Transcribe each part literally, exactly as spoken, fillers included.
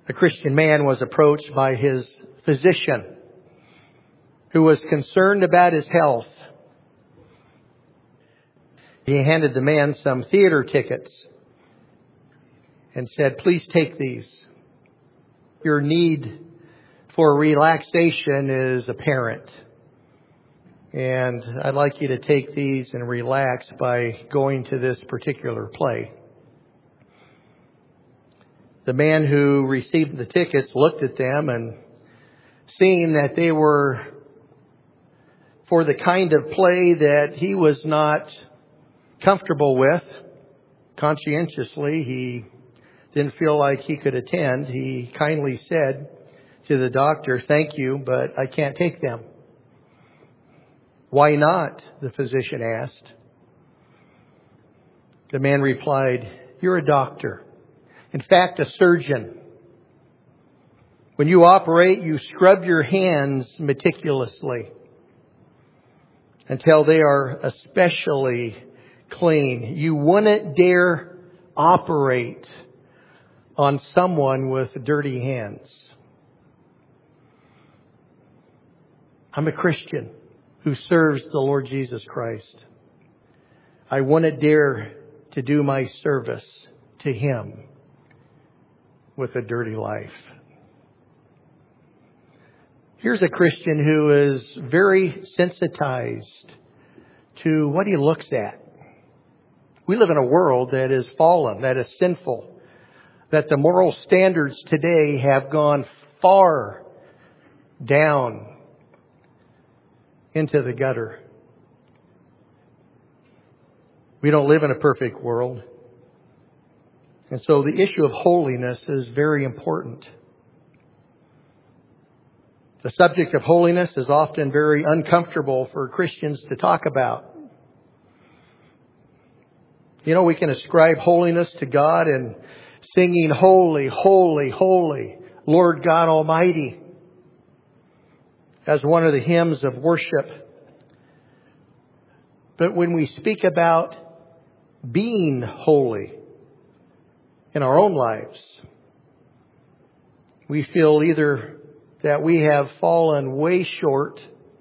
A Christian man was approached by his physician who was concerned about his health. He handed the man some theater tickets and said, "Please take these. Your need for relaxation is apparent. And I'd like you to take these and relax by going to this particular play." The man who received the tickets looked at them, and seeing that they were for the kind of play that he was not comfortable with, conscientiously, he didn't feel like he could attend. He kindly said to the doctor, "Thank you, but I can't take them." "Why not?" the physician asked. The man replied, "You're a doctor. In fact, a surgeon. When you operate, you scrub your hands meticulously until they are especially clean. You wouldn't dare operate on someone with dirty hands." I'm a Christian who serves the Lord Jesus Christ. I wouldn't dare to do my service to Him with a dirty life. Here's a Christian who is very sensitized to what he looks at. We live in a world that is fallen, that is sinful, that the moral standards today have gone far down into the gutter. We don't live in a perfect world. And so the issue of holiness is very important. The subject of holiness is often very uncomfortable for Christians to talk about. You know, we can ascribe holiness to God in singing, "Holy, holy, holy, Lord God Almighty," as one of the hymns of worship. But when we speak about being holy in our own lives, we feel either that we have fallen way short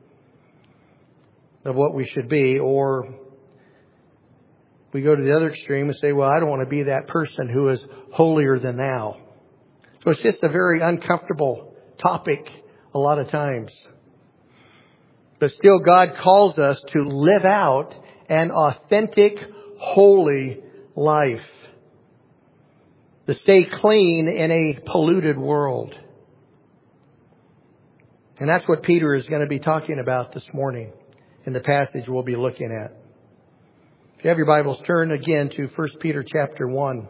of what we should be, or we go to the other extreme and say, "Well, I don't want to be that person who is holier than thou." So it's just a very uncomfortable topic a lot of times. But still, God calls us to live out an authentic, holy life, to stay clean in a polluted world. And that's what Peter is going to be talking about this morning in the passage we'll be looking at. If you have your Bibles, turn again to First Peter chapter one.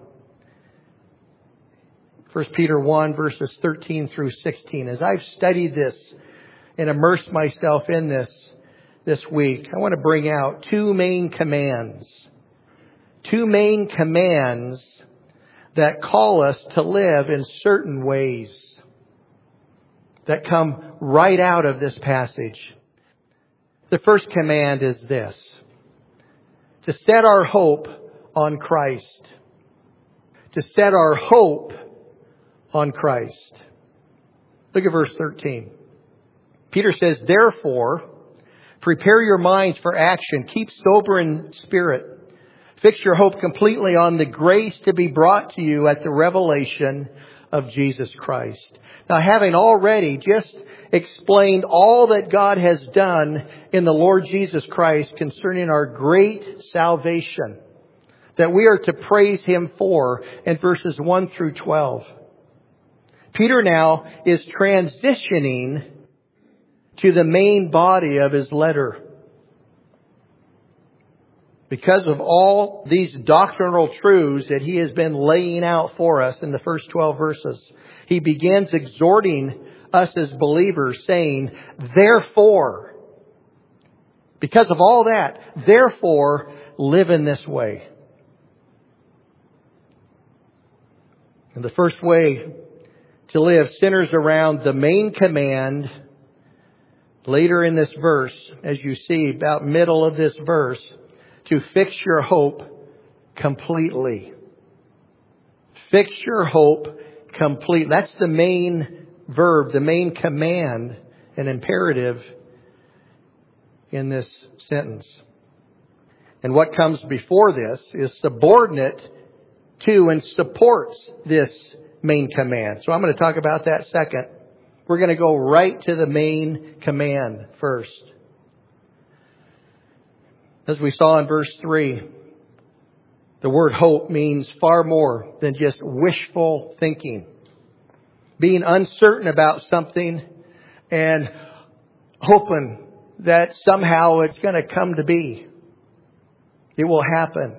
First Peter one, verses thirteen through sixteen. As I've studied this and immersed myself in this this week, I want to bring out two main commands. Two main commands that call us to live in certain ways that come right out of this passage. The first command is this: to set our hope on Christ. To set our hope on Christ. Look at verse thirteen. Peter says, "Therefore, prepare your minds for action. Keep sober in spirit. Fix your hope completely on the grace to be brought to you at the revelation of Jesus Christ." Now, having already just explained all that God has done in the Lord Jesus Christ concerning our great salvation that we are to praise Him for in verses one through twelve, Peter now is transitioning to the main body of his letter. Because of all these doctrinal truths that he has been laying out for us in the first twelve verses, he begins exhorting us as believers, saying, "Therefore," because of all that, "therefore, live in this way." And the first way to live centers around the main command later in this verse, as you see about middle of this verse, to fix your hope completely. Fix your hope complete. That's the main verb, the main command and imperative in this sentence. And what comes before this is subordinate to and supports this main command. So I'm going to talk about that second. We're going to go right to the main command first. As we saw in verse three, the word hope means far more than just wishful thinking. Being uncertain about something and hoping that somehow it's going to come to be. It will happen.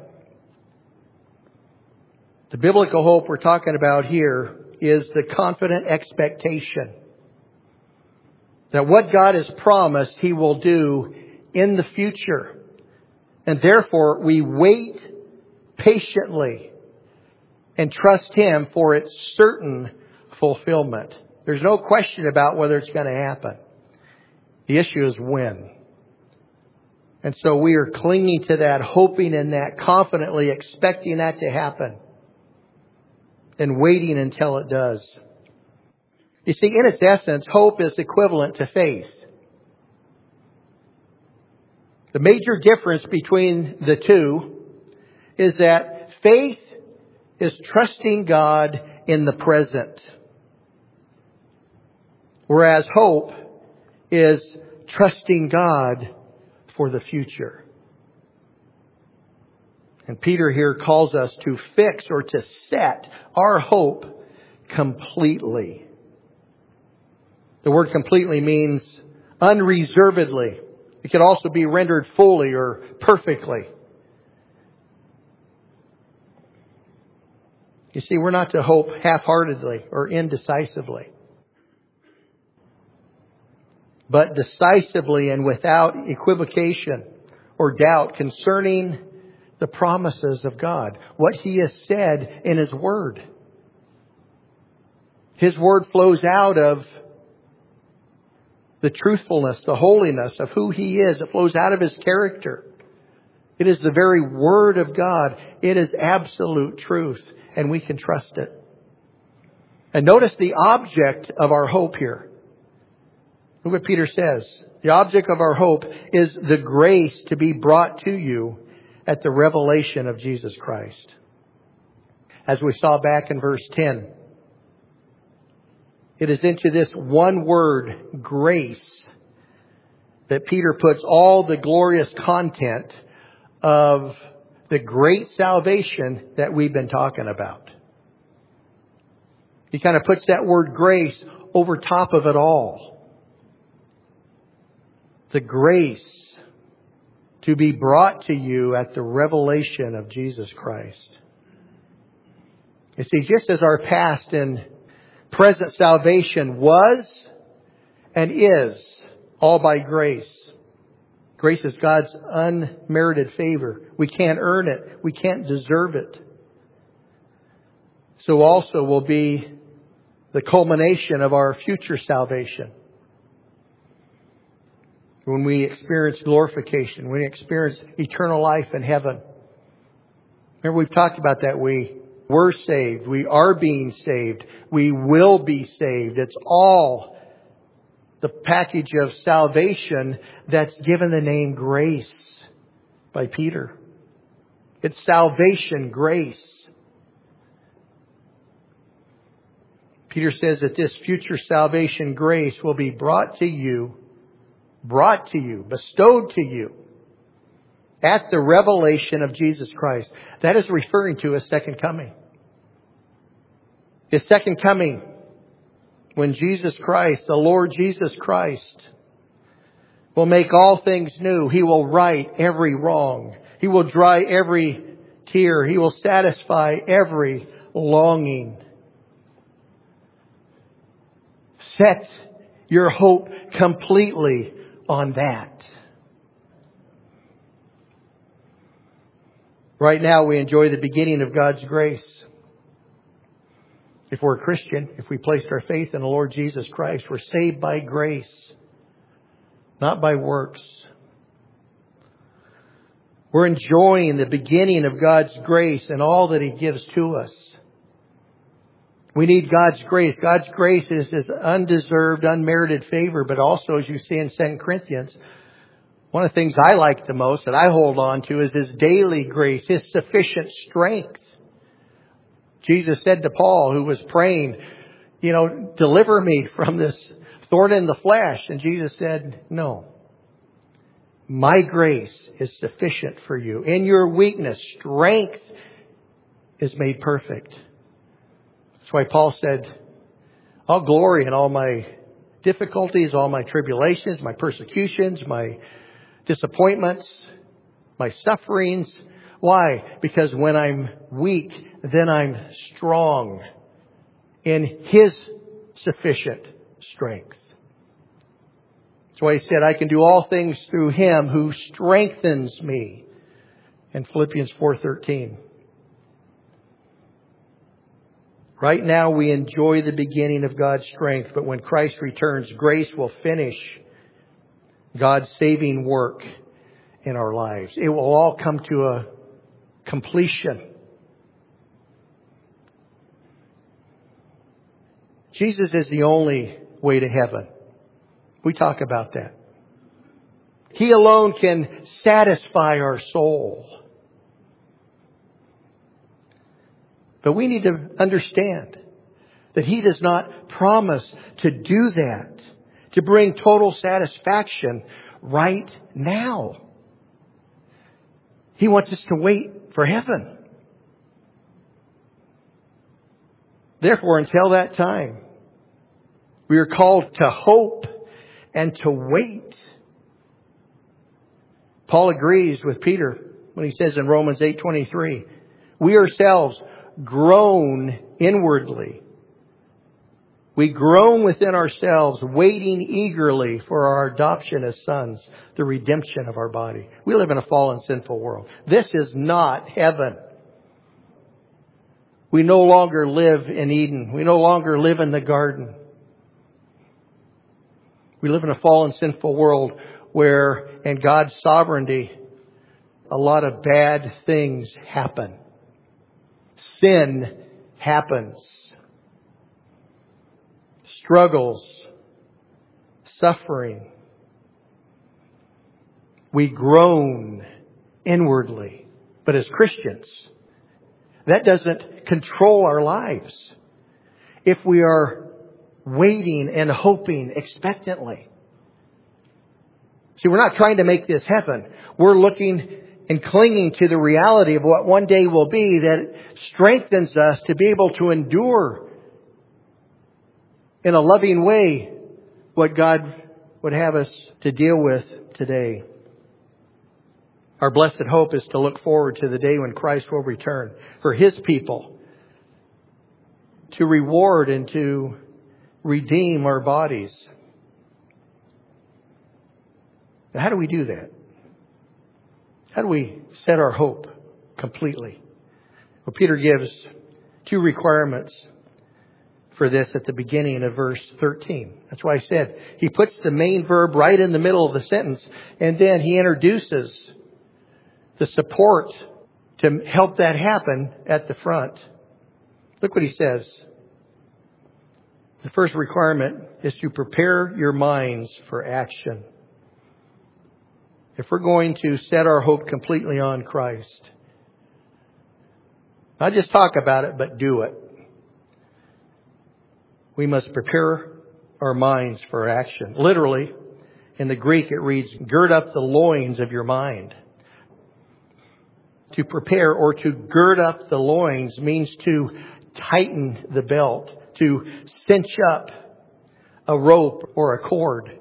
The biblical hope we're talking about here is the confident expectation that what God has promised He will do in the future. And therefore we wait patiently and trust Him for its certain fulfillment. There's no question about whether it's going to happen. The issue is when. And so we are clinging to that, hoping in that, confidently expecting that to happen. And waiting until it does. You see, in its essence, hope is equivalent to faith. The major difference between the two is that faith is trusting God in the present. Whereas hope is trusting God for the future. And Peter here calls us to fix or to set our hope completely. The word completely means unreservedly. It could also be rendered fully or perfectly. You see, we're not to hope half-heartedly or indecisively, but decisively and without equivocation or doubt concerning the promises of God, what He has said in His Word. His Word flows out of the truthfulness, the holiness of who He is. It flows out of His character. It is the very Word of God. It is absolute truth, and we can trust it. And notice the object of our hope here. Look what Peter says. The object of our hope is the grace to be brought to you at the revelation of Jesus Christ. As we saw back in verse ten, it is into this one word, grace, that Peter puts all the glorious content of the great salvation that we've been talking about. He kind of puts that word grace over top of it all. The grace to be brought to you at the revelation of Jesus Christ. You see, just as our past and present salvation was and is all by grace. Grace is God's unmerited favor. We can't earn it. We can't deserve it. So also will be the culmination of our future salvation. When we experience glorification, when we experience eternal life in heaven. Remember, we've talked about that. We were saved. We are being saved. We will be saved. It's all the package of salvation that's given the name grace by Peter. It's salvation, grace. Peter says that this future salvation grace will be brought to you brought to you, bestowed to you at the revelation of Jesus Christ. That is referring to His second coming. His second coming, when Jesus Christ, the Lord Jesus Christ, will make all things new. He will right every wrong. He will dry every tear. He will satisfy every longing. Set your hope completely on that. Right now we enjoy the beginning of God's grace. If we're a Christian, if we placed our faith in the Lord Jesus Christ, we're saved by grace, not by works. We're enjoying the beginning of God's grace and all that He gives to us. We need God's grace. God's grace is His undeserved, unmerited favor, but also, as you see in Second Corinthians, one of the things I like the most, that I hold on to, is His daily grace, His sufficient strength. Jesus said to Paul, who was praying, you know, deliver me from this thorn in the flesh. And Jesus said, no. My grace is sufficient for you. In your weakness, strength is made perfect. That's why Paul said, I'll glory in all my difficulties, all my tribulations, my persecutions, my disappointments, my sufferings. Why? Because when I'm weak, then I'm strong in His sufficient strength. That's why He said, I can do all things through Him who strengthens me. In Philippians four thirteen. Right now we enjoy the beginning of God's strength, but when Christ returns, grace will finish God's saving work in our lives. It will all come to a completion. Jesus is the only way to heaven. We talk about that. He alone can satisfy our soul. But we need to understand that He does not promise to do that, to bring total satisfaction right now. He wants us to wait for heaven. Therefore, until that time, we are called to hope and to wait. Paul agrees with Peter when he says in Romans eight twenty-three, we ourselves groan inwardly. We groan within ourselves, waiting eagerly for our adoption as sons, the redemption of our body. We live in a fallen, sinful world. This is not heaven. We no longer live in Eden. We no longer live in the garden. We live in a fallen, sinful world where, in God's sovereignty, a lot of bad things happen. Sin happens. Struggles. Suffering. We groan inwardly. But as Christians, that doesn't control our lives. If we are waiting and hoping expectantly. See, we're not trying to make this heaven. We're looking and clinging to the reality of what one day will be, that strengthens us to be able to endure in a loving way what God would have us to deal with today. Our blessed hope is to look forward to the day when Christ will return for His people, to reward and to redeem our bodies. Now, how do we do that? How do we set our hope completely? Well, Peter gives two requirements for this at the beginning of verse thirteen. That's why I said he puts the main verb right in the middle of the sentence, and then he introduces the support to help that happen at the front. Look what he says. The first requirement is to prepare your minds for action. If we're going to set our hope completely on Christ, not just talk about it, but do it. We must prepare our minds for action. Literally, in the Greek it reads, gird up the loins of your mind. To prepare or to gird up the loins means to tighten the belt, to cinch up a rope or a cord,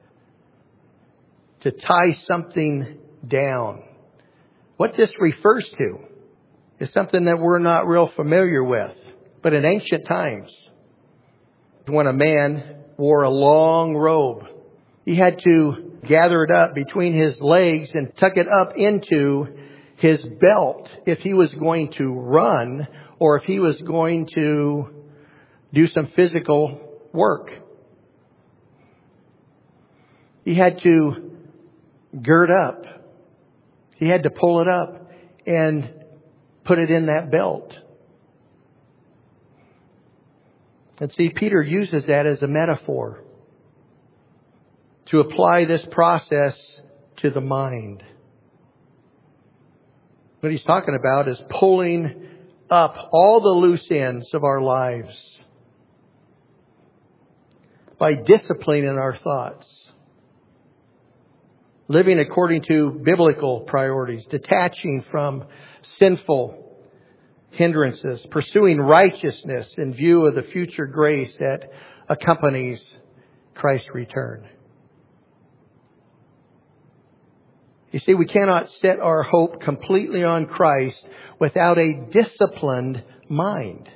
to tie something down. What this refers to is something that we're not real familiar with. But in ancient times, when a man wore a long robe, he had to gather it up between his legs and tuck it up into his belt if he was going to run or if he was going to do some physical work. He had to gird up. He had to pull it up and put it in that belt. And see, Peter uses that as a metaphor to apply this process to the mind. What he's talking about is pulling up all the loose ends of our lives by disciplining our thoughts, living according to biblical priorities, detaching from sinful hindrances, pursuing righteousness in view of the future grace that accompanies Christ's return. You see, we cannot set our hope completely on Christ without a disciplined mind.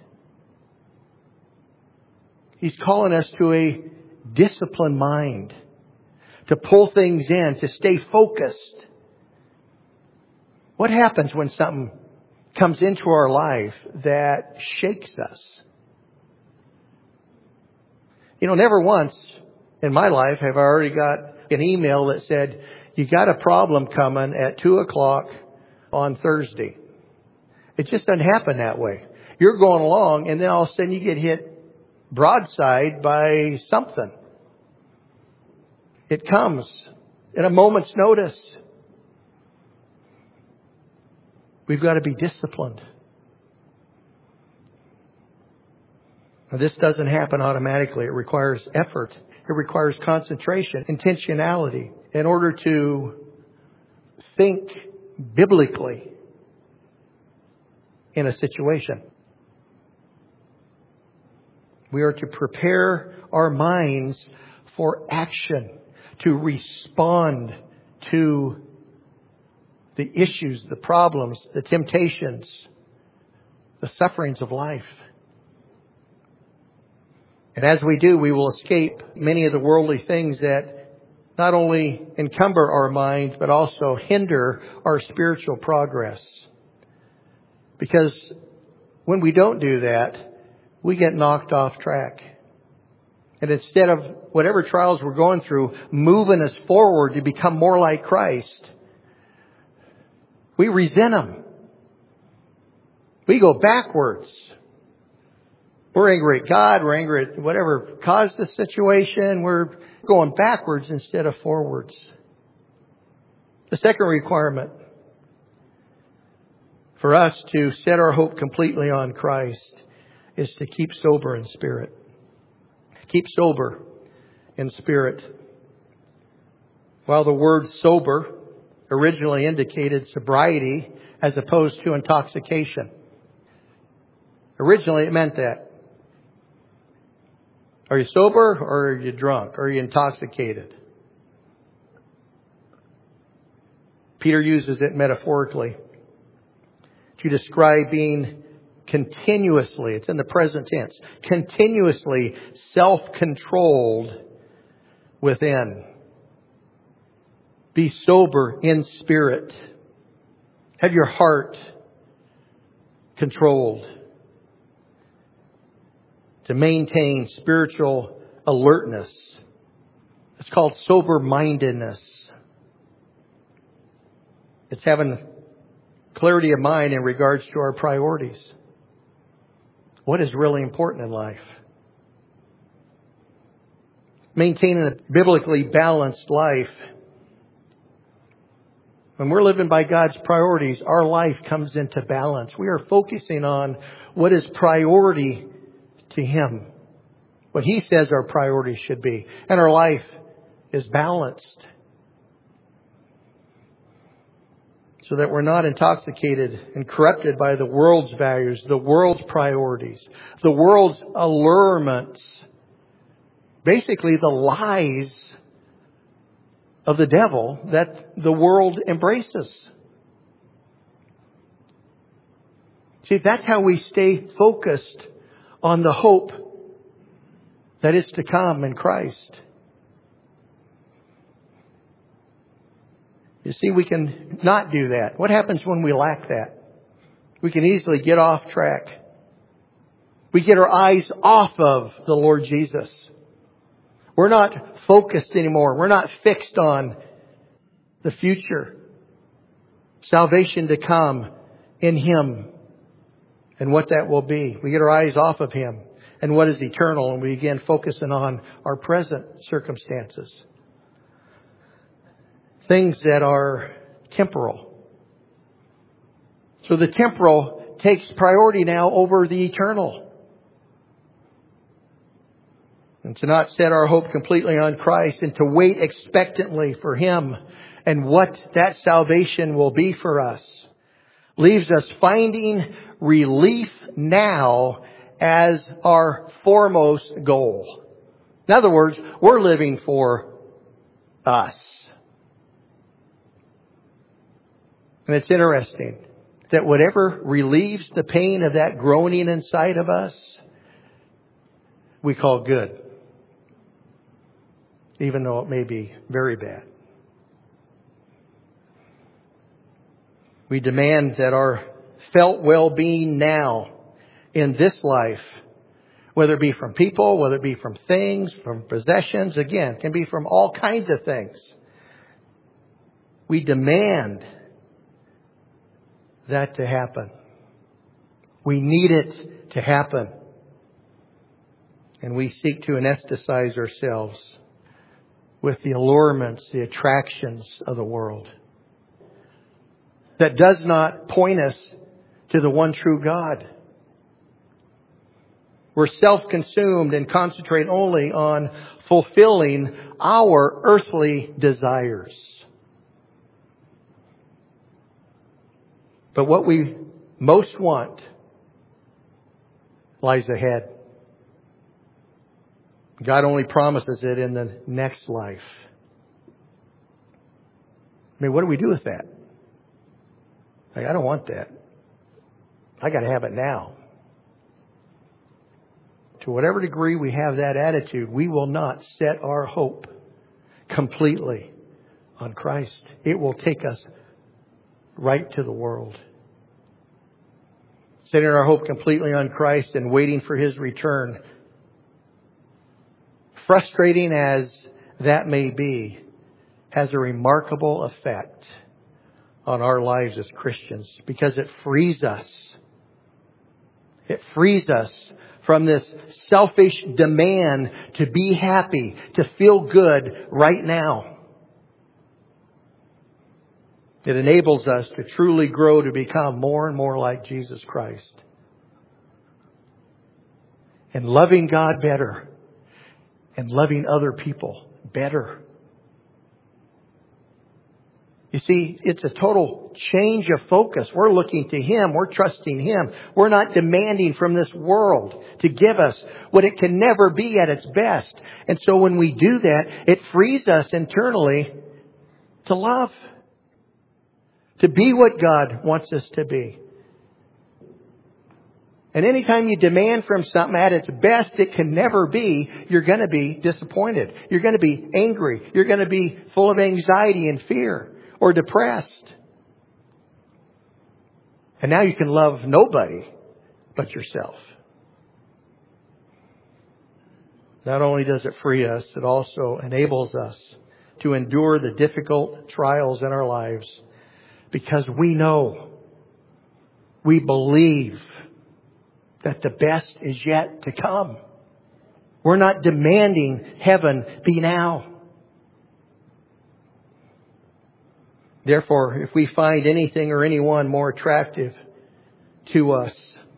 He's calling us to a disciplined mind, to pull things in, to stay focused. What happens when something comes into our life that shakes us? You know, never once in my life have I already got an email that said, you got a problem coming at two o'clock on Thursday. It just doesn't happen that way. You're going along and then all of a sudden you get hit broadside by something. It comes at a moment's notice. We've got to be disciplined. Now, this doesn't happen automatically. It requires effort. It requires concentration, intentionality, in order to think biblically in a situation. We are to prepare our minds for action, to respond to the issues, the problems, the temptations, the sufferings of life. And as we do, we will escape many of the worldly things that not only encumber our minds, but also hinder our spiritual progress. Because when we don't do that, we get knocked off track. And instead of whatever trials we're going through moving us forward to become more like Christ, we resent them. We go backwards. We're angry at God. We're angry at whatever caused the situation. We're going backwards instead of forwards. The second requirement for us to set our hope completely on Christ is to keep sober in spirit. Keep sober in spirit. While the word sober originally indicated sobriety as opposed to intoxication. Originally it meant that. Are you sober or are you drunk? Are you intoxicated? Peter uses it metaphorically to describe being continuously, it's in the present tense, continuously self-controlled within. Be sober in spirit. Have your heart controlled. To maintain spiritual alertness. It's called sober-mindedness. It's having clarity of mind in regards to our priorities. What is really important in life? Maintaining a biblically balanced life. When we're living by God's priorities, our life comes into balance. We are focusing on what is priority to Him. What He says our priorities should be. And our life is balanced. So that we're not intoxicated and corrupted by the world's values, the world's priorities, the world's allurements. Basically the lies of the devil that the world embraces. See, that's how we stay focused on the hope that is to come in Christ. You see, we can not do that. What happens when we lack that? We can easily get off track. We get our eyes off of the Lord Jesus. We're not focused anymore. We're not fixed on the future. Salvation to come in Him and what that will be. We get our eyes off of Him. and what is eternal, and we begin focusing on our present circumstances. Things that are temporal. So the temporal takes priority now over the eternal. And to not set our hope completely on Christ and to wait expectantly for Him and what that salvation will be for us leaves us finding relief now as our foremost goal. In other words, we're living for us. And it's interesting that whatever relieves the pain of that groaning inside of us, we call good. Even though it may be very bad. We demand that our felt well-being now in this life, whether it be from people, whether it be from things, from possessions, again, can be from all kinds of things. We demand that to happen. We need it to happen. And we seek to anesthetize ourselves with the allurements, the attractions of the world. That does not point us to the one true God. We're self-consumed and concentrate only on fulfilling our earthly desires. But what we most want lies ahead. God only promises it in the next life. I mean, what do we do with that? Like, I don't want that. I got to have it now. To whatever degree we have that attitude, we will not set our hope completely on Christ. It will take us right to the world. Setting our hope completely on Christ and waiting for His return, frustrating as that may be, has a remarkable effect on our lives as Christians because it frees us. It frees us from this selfish demand to be happy, to feel good right now. It enables us to truly grow to become more and more like Jesus Christ. And loving God better. And loving other people better. You see, it's a total change of focus. We're looking to Him. We're trusting Him. We're not demanding from this world to give us what it can never be at its best. And so when we do that, it frees us internally to love. To be what God wants us to be. And anytime you demand from something at its best it can never be, you're going to be disappointed. You're going to be angry. You're going to be full of anxiety and fear or depressed. And now you can love nobody but yourself. Not only does it free us, it also enables us to endure the difficult trials in our lives because we know, we believe that the best is yet to come. We're not demanding heaven be now. Therefore, if we find anything or anyone more attractive to us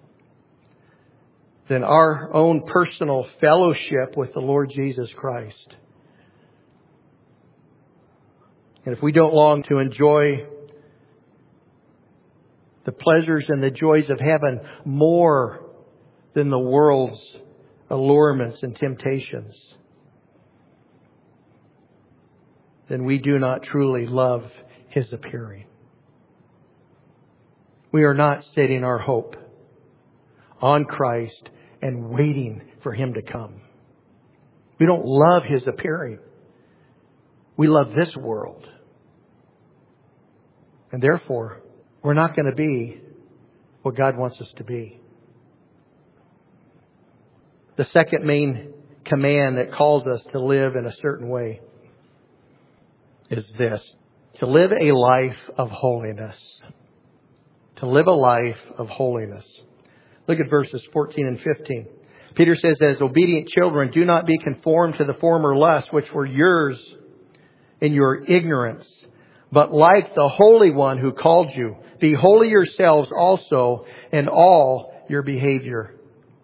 than our own personal fellowship with the Lord Jesus Christ, and if we don't long to enjoy the pleasures and the joys of heaven more than the world's allurements and temptations, then we do not truly love His appearing. We are not setting our hope on Christ and waiting for Him to come. We don't love His appearing. We love this world. And therefore, we're not going to be what God wants us to be. The second main command that calls us to live in a certain way is this: to live a life of holiness. To live a life of holiness. Look at verses fourteen and fifteen. Peter says, as obedient children, do not be conformed to the former lusts which were yours in your ignorance. But like the Holy One who called you, be holy yourselves also in all your behavior.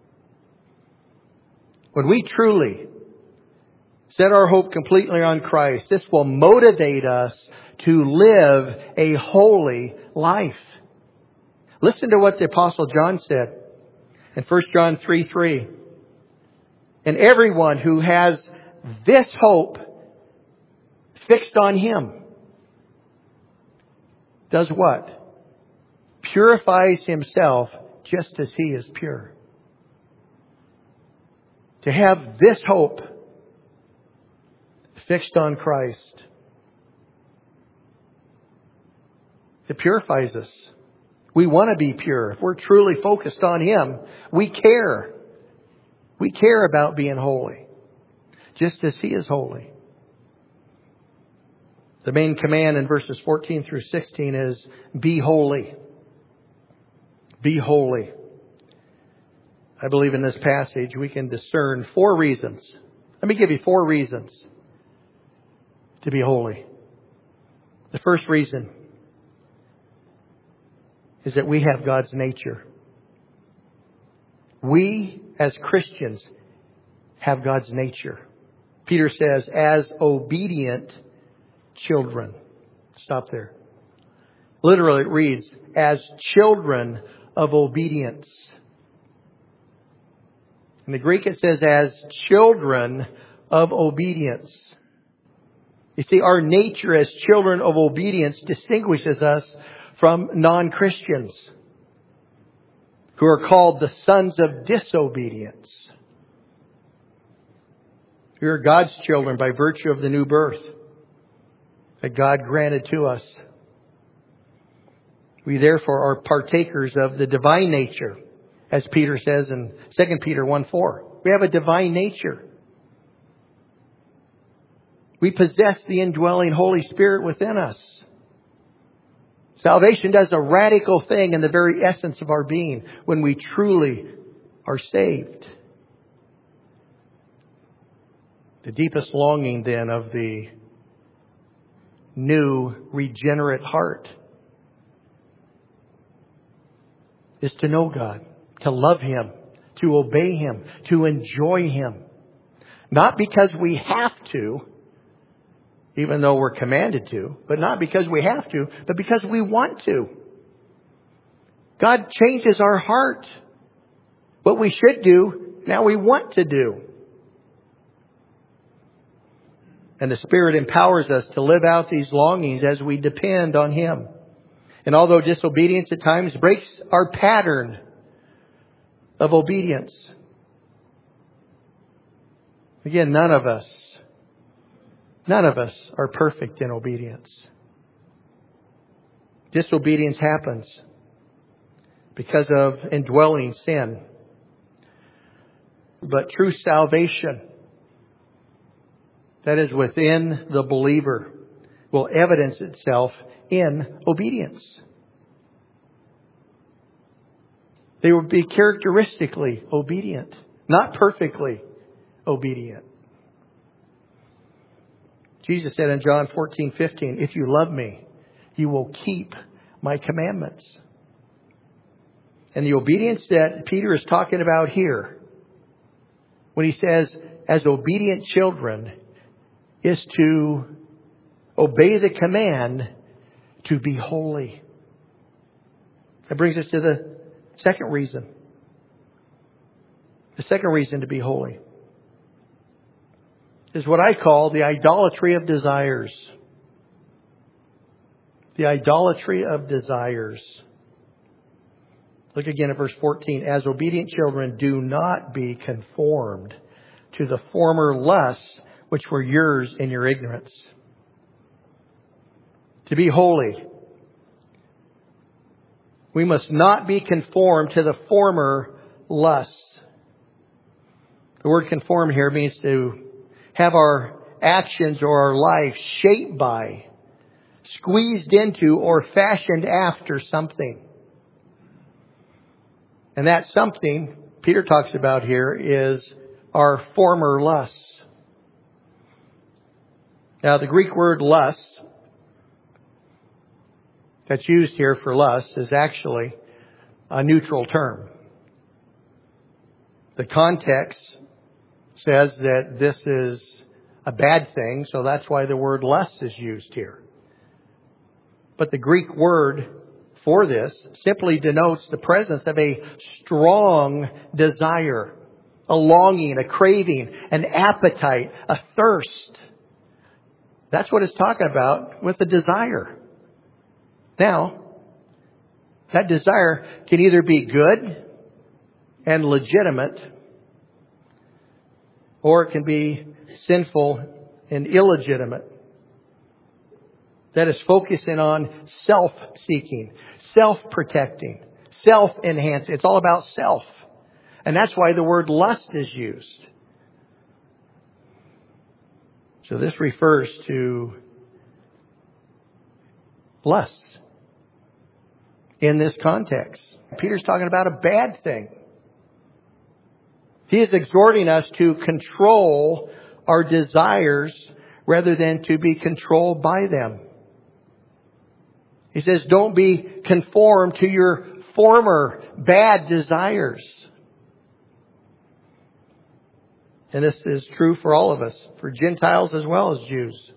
When we truly set our hope completely on Christ, this will motivate us to live a holy life. Listen to what the Apostle John said in First John three three. And everyone who has this hope fixed on Him does what? Purifies himself just as He is pure. To have this hope fixed on Christ, it purifies us. We want to be pure. If we're truly focused on Him, we care. We care about being holy, just as He is holy. The main command in verses fourteen through sixteen is, be holy. Be holy. I believe in this passage we can discern four reasons. Let me give you four reasons to be holy. The first reason is that we have God's nature. We, as Christians, have God's nature. Peter says, as obedient children. Stop there. Literally it reads, as children of obedience. In the Greek it says, as children of obedience. You see, our nature as children of obedience distinguishes us from non-Christians who are called the sons of disobedience. We are God's children by virtue of the new birth that God granted to us. We therefore are partakers of the divine nature, as Peter says in Second Peter one four. We have a divine nature. We possess the indwelling Holy Spirit within us. Salvation does a radical thing in the very essence of our being when we truly are saved. The deepest longing then of the new regenerate heart is to know God, to love Him, to obey Him, to enjoy Him. Not because we have to, even though we're commanded to, but not because we have to, but because we want to. God changes our heart. What we should do, now we want to do. And the Spirit empowers us to live out these longings as we depend on Him. And although disobedience at times breaks our pattern of obedience, again, none of us, none of us are perfect in obedience. Disobedience happens because of indwelling sin. But true salvation that is within the believer will evidence itself in obedience. They will be characteristically obedient, not perfectly obedient. Jesus said in John fourteen fifteen, if you love me, you will keep my commandments. And the obedience that Peter is talking about here, when he says, as obedient children, is to obey the command to be holy. That brings us to the second reason. The second reason to be holy is what I call the idolatry of desires. The idolatry of desires. Look again at verse fourteen. As obedient children, do not be conformed to the former lusts which were yours in your ignorance. To be holy, we must not be conformed to the former lusts. The word conform here means to have our actions or our life shaped by, squeezed into, or fashioned after something. And that something Peter talks about here is our former lusts. Now, the Greek word lust that's used here for lust is actually a neutral term. The context says that this is a bad thing, so that's why the word lust is used here. But the Greek word for this simply denotes the presence of a strong desire, a longing, a craving, an appetite, a thirst. That's what it's talking about with the desire. Now, that desire can either be good and legitimate, or it can be sinful and illegitimate. That is focusing on self-seeking, self-protecting, self-enhancing. It's all about self. And that's why the word lust is used. So this refers to lust in this context. Peter's talking about a bad thing. He is exhorting us to control our desires rather than to be controlled by them. He says, don't be conformed to your former bad desires. And this is true for all of us, for Gentiles as well as Jews.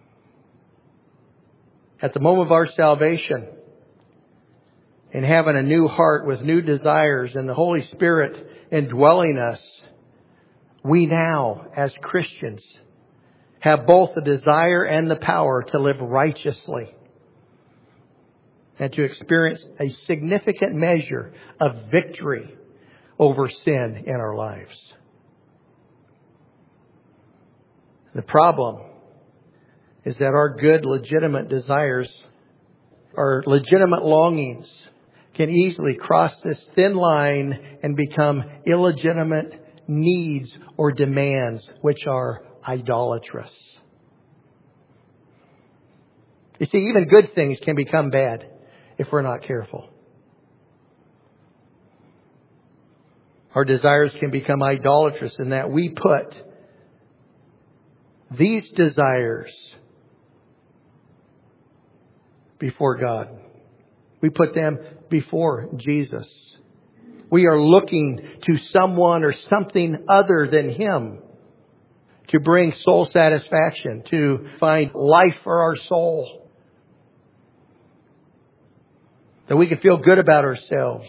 At the moment of our salvation, and having a new heart with new desires and the Holy Spirit indwelling us, we now, as Christians, have both the desire and the power to live righteously and to experience a significant measure of victory over sin in our lives. The problem is that our good, legitimate desires, our legitimate longings, can easily cross this thin line and become illegitimate needs or demands, which are idolatrous. You see, even good things can become bad if we're not careful. Our desires can become idolatrous in that we put these desires before God. We put them before Jesus. We are looking to someone or something other than Him to bring soul satisfaction, to find life for our soul, that we can feel good about ourselves,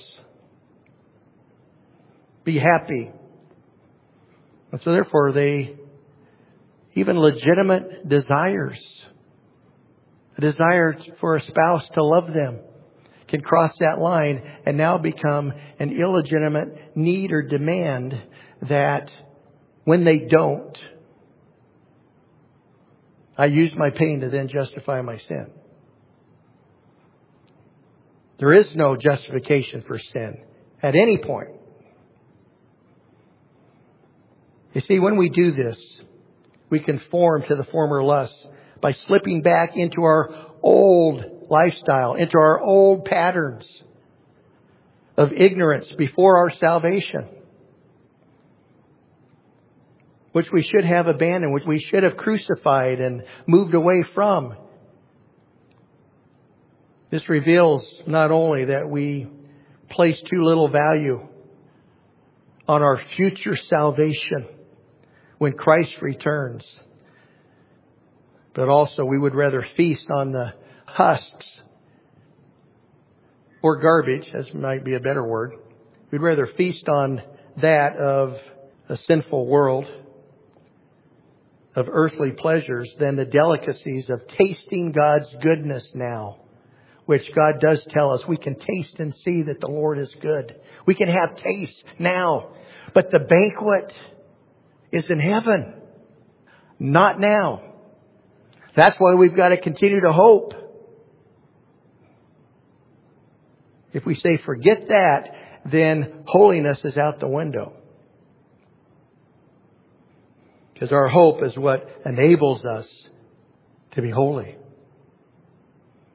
be happy. And so therefore they, even legitimate desires, a desire for a spouse to love them, can cross that line and now become an illegitimate need or demand that when they don't, I use my pain to then justify my sin. There is no justification for sin at any point. You see, when we do this, we conform to the former lusts by slipping back into our old lifestyle, into our old patterns of ignorance before our salvation, which we should have abandoned, which we should have crucified and moved away from. This reveals not only that we place too little value on our future salvation when Christ returns, but also we would rather feast on the husks or garbage, as might be a better word. We'd rather feast on that of a sinful world, of earthly pleasures, than the delicacies of tasting God's goodness now, which God does tell us we can taste and see that the Lord is good. We can have taste now, but the banquet is in heaven, not now. That's why we've got to continue to hope. If we say forget that, then holiness is out the window. Because our hope is what enables us to be holy.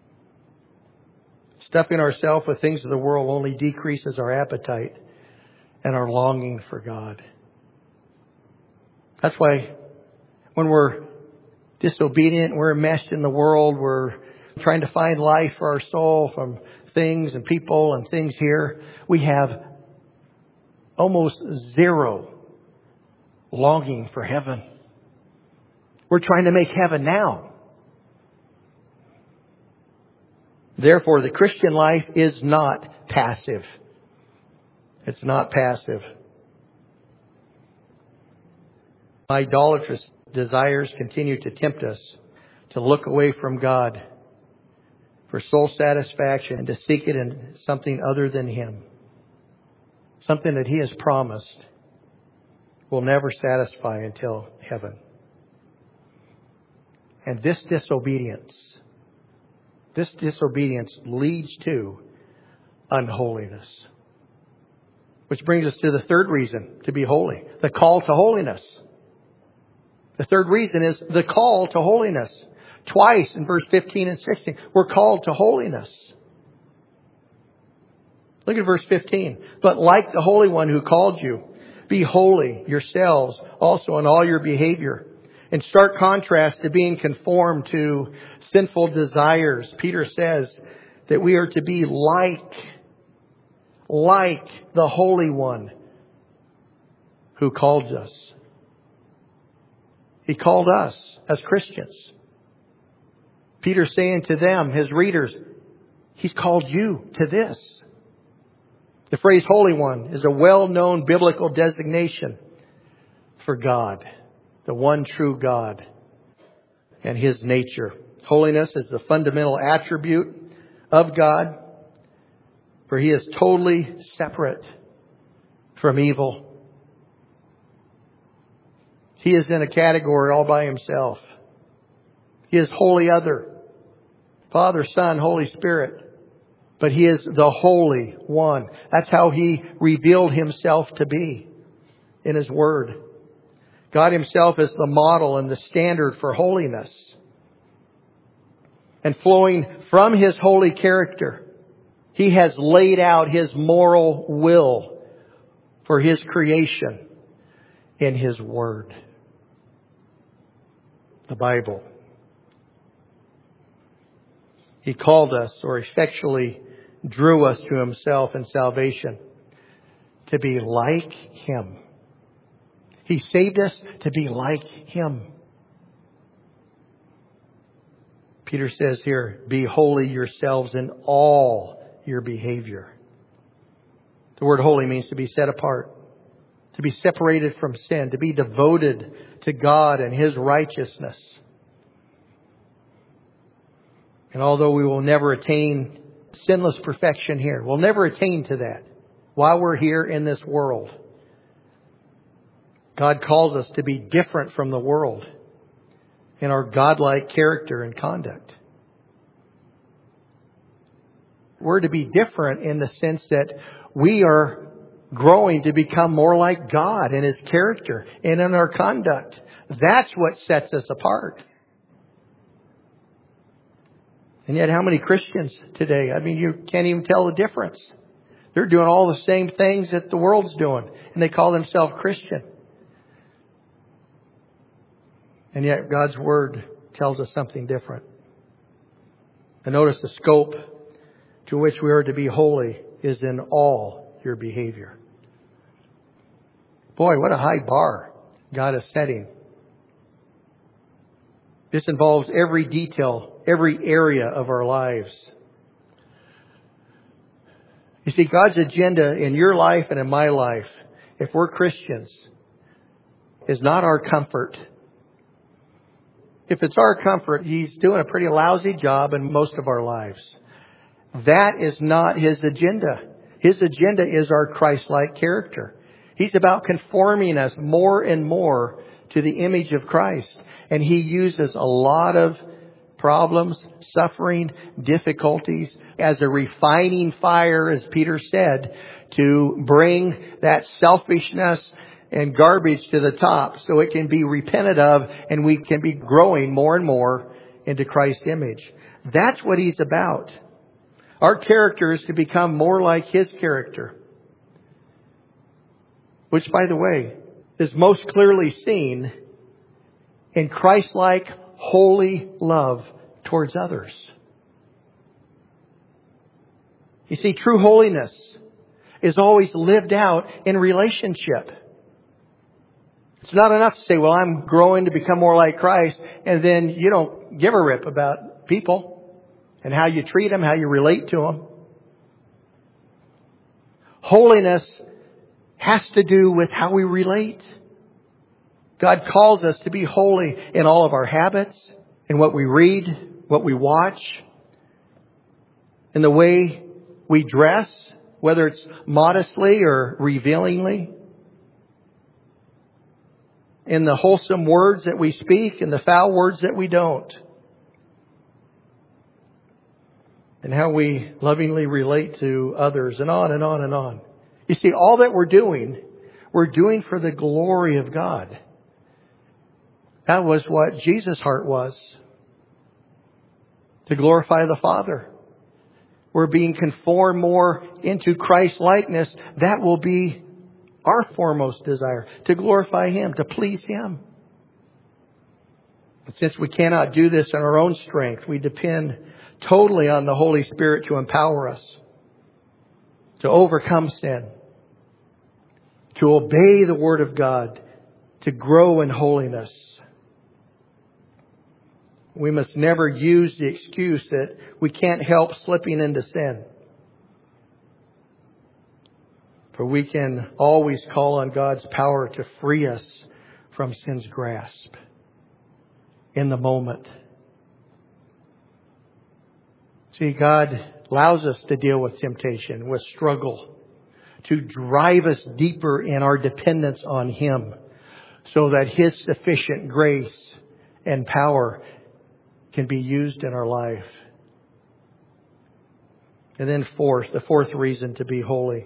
Stuffing ourselves with things of the world only decreases our appetite and our longing for God. That's why when we're disobedient, we're enmeshed in the world, we're trying to find life for our soul from things and people and things here, we have almost zero longing for heaven. We're trying to make heaven now. Therefore, the Christian life is not passive. It's not passive. Idolatrous desires continue to tempt us to look away from God for soul satisfaction and to seek it in something other than Him. Something that He has promised will never satisfy until heaven. And this disobedience, this disobedience leads to unholiness. Which brings us to the third reason to be holy, the call to holiness. The third reason is the call to holiness. Twice in verse fifteen and sixteen, we're called to holiness. Look at verse fifteen. But like the Holy One who called you, be holy yourselves also in all your behavior. In stark contrast to being conformed to sinful desires, Peter says that we are to be like, like the Holy One who called us. He called us as Christians. Peter's saying to them, his readers, He's called you to this. The phrase Holy One is a well-known biblical designation for God, the one true God and His nature. Holiness is the fundamental attribute of God, for He is totally separate from evil. He is in a category all by Himself. He is wholly other. Father, Son, Holy Spirit. But He is the Holy One. That's how He revealed Himself to be in His Word. God Himself is the model and the standard for holiness. And flowing from His holy character, He has laid out His moral will for His creation in His Word, the Bible. He called us, or effectually drew us to Himself in salvation, to be like Him. He saved us to be like Him. Peter says here, be holy yourselves in all your behavior. The word holy means to be set apart, to be separated from sin, to be devoted to God and His righteousness. And although we will never attain sinless perfection here, we'll never attain to that while we're here in this world. God calls us to be different from the world in our godlike character and conduct. We're to be different in the sense that we are growing to become more like God in His character and in our conduct. That's what sets us apart. And yet how many Christians today, I mean, you can't even tell the difference. They're doing all the same things that the world's doing, and they call themselves Christian. And yet God's Word tells us something different. And notice the scope to which we are to be holy is in all your behavior. Boy, what a high bar God is setting. This involves every detail, every area of our lives. You see, God's agenda in your life and in my life, if we're Christians, is not our comfort. If it's our comfort, He's doing a pretty lousy job in most of our lives. That is not His agenda. His agenda is our Christ-like character. He's about conforming us more and more to the image of Christ. And He uses a lot of problems, suffering, difficulties as a refining fire, as Peter said, to bring that selfishness and garbage to the top so it can be repented of and we can be growing more and more into Christ's image. That's what He's about. Our character is to become more like His character. which, by the way, is most clearly seen in Christ-like holy love towards others. You see, true holiness is always lived out in relationship. It's not enough to say, well, I'm growing to become more like Christ, and then you don't give a rip about people and how you treat them, how you relate to them. Holiness has to do with how we relate. God calls us to be holy in all of our habits, in what we read, what we watch, in the way we dress, whether it's modestly or revealingly, in the wholesome words that we speak and the foul words that we don't, and how we lovingly relate to others, and on and on and on. You see, all that we're doing, we're doing for the glory of God. That was what Jesus' heart was. To glorify the Father. We're being conformed more into Christ's likeness. That will be our foremost desire. To glorify Him, to please Him. And since we cannot do this in our own strength, we depend totally on the Holy Spirit to empower us. To overcome sin. To obey the Word of God. To grow in holiness. We must never use the excuse that we can't help slipping into sin. For we can always call on God's power to free us from sin's grasp in the moment. See, God allows us to deal with temptation, with struggle, to drive us deeper in our dependence on Him, so that His sufficient grace and power can be used in our life. And then fourth, the fourth reason to be holy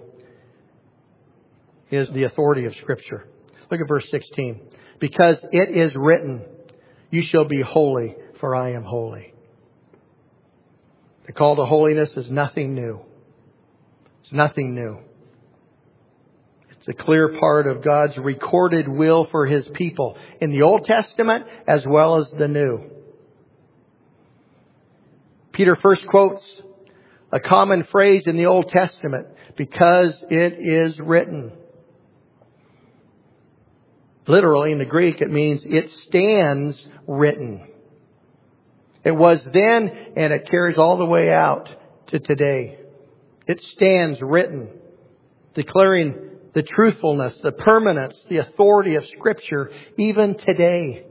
is the authority of Scripture. Look at verse sixteen. Because it is written, you shall be holy, for I am holy. The call to holiness is nothing new. It's nothing new. It's a clear part of God's recorded will for His people in the Old Testament as well as the New. Peter first quotes a common phrase in the Old Testament, because it is written. Literally in the Greek, it means it stands written. It was then, and it carries all the way out to today. It stands written, declaring the truthfulness, the permanence, the authority of Scripture, even today.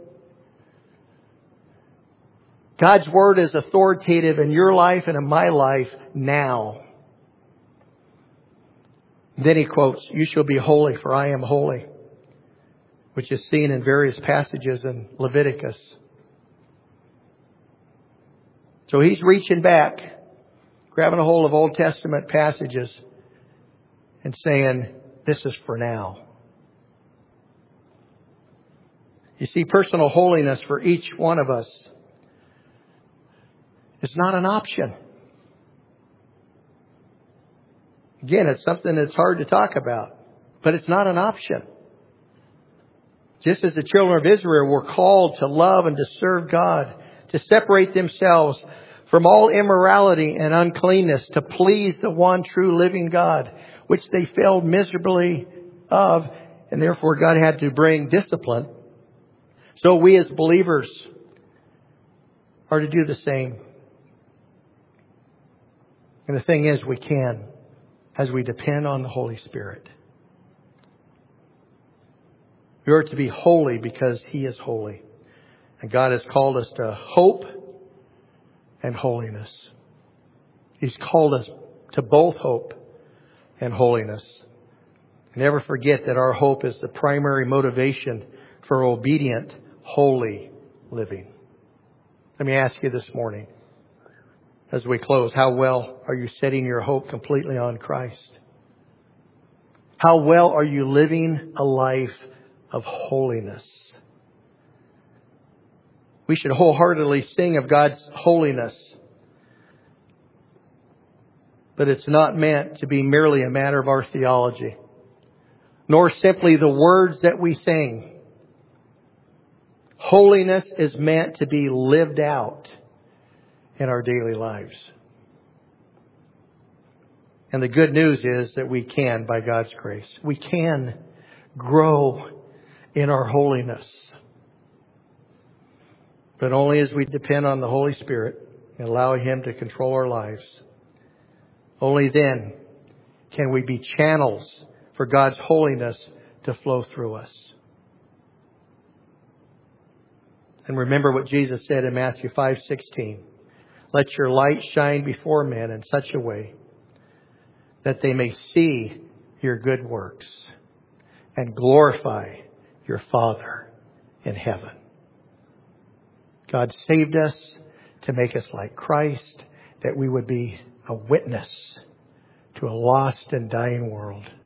God's Word is authoritative in your life and in my life now. Then he quotes, you shall be holy, for I am holy, which is seen in various passages in Leviticus. So he's reaching back, grabbing a hold of Old Testament passages and saying, this is for now. You see, personal holiness for each one of us is not an option. Again, it's something that's hard to talk about, but it's not an option. Just as the children of Israel were called to love and to serve God, to separate themselves from all immorality and uncleanness, to please the one true living God, which they failed miserably of, and therefore God had to bring discipline. So we as believers are to do the same. And the thing is, we can, as we depend on the Holy Spirit. We are to be holy because He is holy. And God has called us to hope and holiness. He's called us to both hope and holiness. Never forget that our hope is the primary motivation for obedient, holy living. Let me ask you this morning, as we close, how well are you setting your hope completely on Christ? How well are you living a life of holiness? We should wholeheartedly sing of God's holiness. But it's not meant to be merely a matter of our theology, nor simply the words that we sing. Holiness is meant to be lived out in our daily lives. And the good news is that we can, by God's grace, we can grow in our holiness. But only as we depend on the Holy Spirit and allow Him to control our lives. Only then can we be channels for God's holiness to flow through us. And remember what Jesus said in Matthew five sixteen. Let your light shine before men in such a way that they may see your good works and glorify your Father in heaven. God saved us to make us like Christ, that we would be a witness to a lost and dying world.